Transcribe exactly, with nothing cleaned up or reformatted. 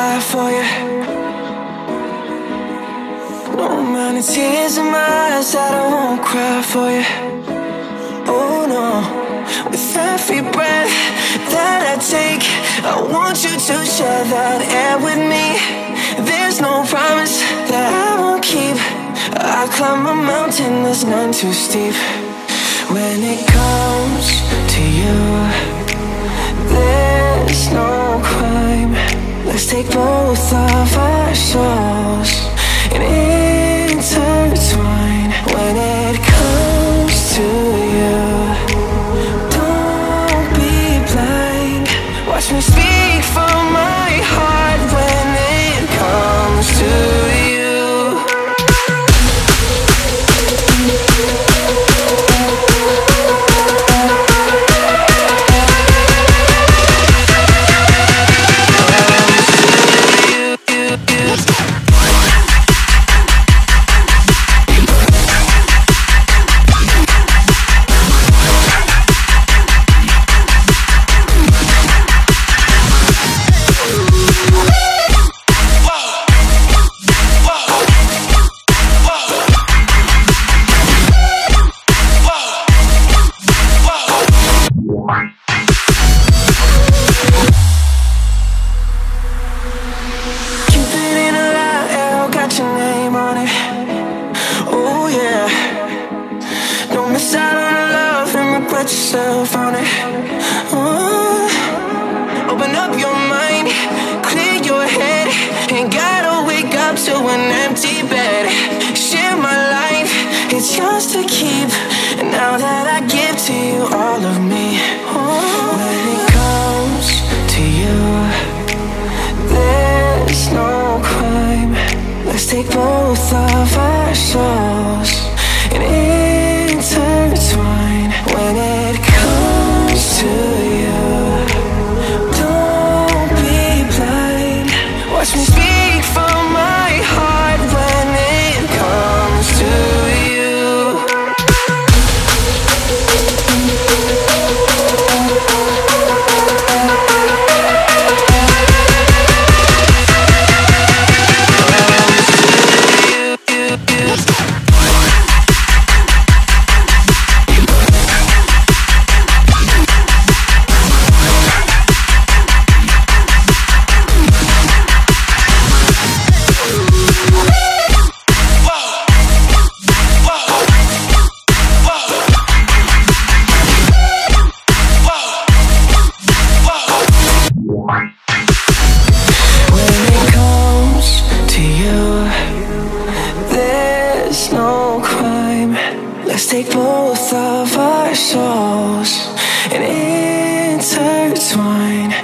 lie for you. No amount of tears in my eyes that I won't cry for you. Oh no, with every breath that I take, I want you to share that air with me. There's no promise that I won't keep. I climb a mountain that's none too steep. When it comes to you, there's no crime. Let's take both of our souls and intertwine. When it comes to you, don't be blind. Watch me speak from my heart when it comes to you. Yourself on it. Oh. Open up your mind, clear your head. Ain't gotta wake up to an empty bed. Share my life, it's yours to keep. And now that I give to you all of me, oh. When it comes to you, there's no crime. Let's take both of our souls and intertwine. When it comes to you, don't be blind. Watch me speak from my heart when it comes to you. Let's take both of our souls and intertwine.